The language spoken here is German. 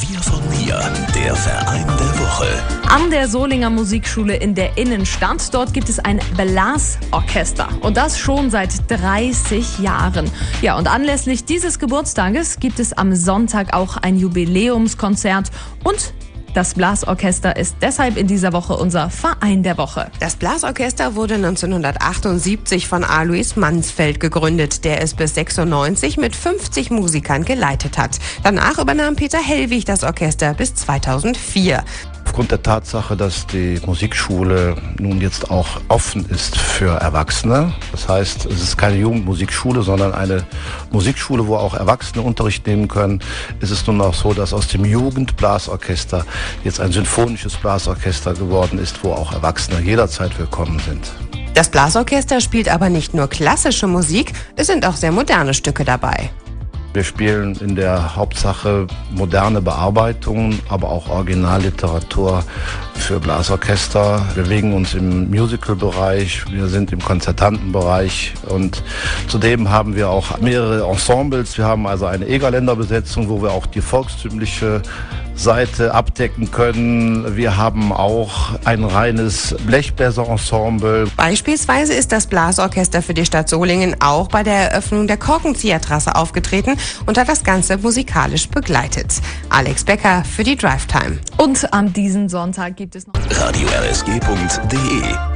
Dir von mir, der Verein der Woche. An der Solinger Musikschule in der Innenstadt, dort gibt es ein Blasorchester und das schon seit 30 Jahren. Ja, und anlässlich dieses Geburtstages gibt es am Sonntag auch ein Jubiläumskonzert und das Blasorchester ist deshalb in dieser Woche unser Verein der Woche. Das Blasorchester wurde 1978 von Alois Mansfeld gegründet, der es bis 96 mit 50 Musikern geleitet hat. Danach übernahm Peter Hellwig das Orchester bis 2004. Aufgrund der Tatsache, dass die Musikschule nun jetzt auch offen ist für Erwachsene, das heißt, es ist keine Jugendmusikschule, sondern eine Musikschule, wo auch Erwachsene Unterricht nehmen können, ist es nun auch so, dass aus dem Jugendblasorchester jetzt ein symphonisches Blasorchester geworden ist, wo auch Erwachsene jederzeit willkommen sind. Das Blasorchester spielt aber nicht nur klassische Musik, es sind auch sehr moderne Stücke dabei. Wir spielen in der Hauptsache moderne Bearbeitungen, aber auch Originalliteratur für Blasorchester. Wir bewegen uns im Musical-Bereich, wir sind im konzertanten Bereich und zudem haben wir auch mehrere Ensembles. Wir haben also eine Egerländer Besetzung, wo wir auch die volkstümliche Seite abdecken können. Wir haben auch ein reines Blechbläser-Ensemble. Beispielsweise ist das Blasorchester für die Stadt Solingen auch bei der Eröffnung der Korkenziehertrasse aufgetreten und hat das Ganze musikalisch begleitet. Alex Becker für die Drive Time. Und an diesem Sonntag gibt es noch Radio RSG.de